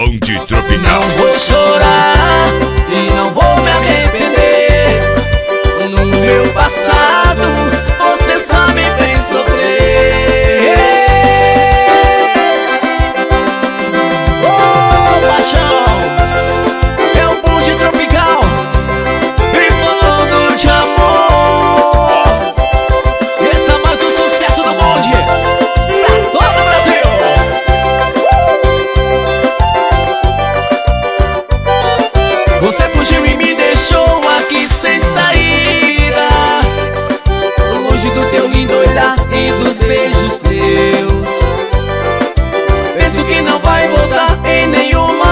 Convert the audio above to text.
Bonde Tropical. Não vou chorar e não vou me arrepender. No meu passado você só me fez sofrer. Oh, paixão, é o Bonde Tropical e falando de amor. Esse é mais um sucesso do bonde pra todo o Brasil. Você fugiu e me deixou aqui sem saída, longe do teu lindo olhar e dos beijos teus. Penso que não vai voltar em nenhuma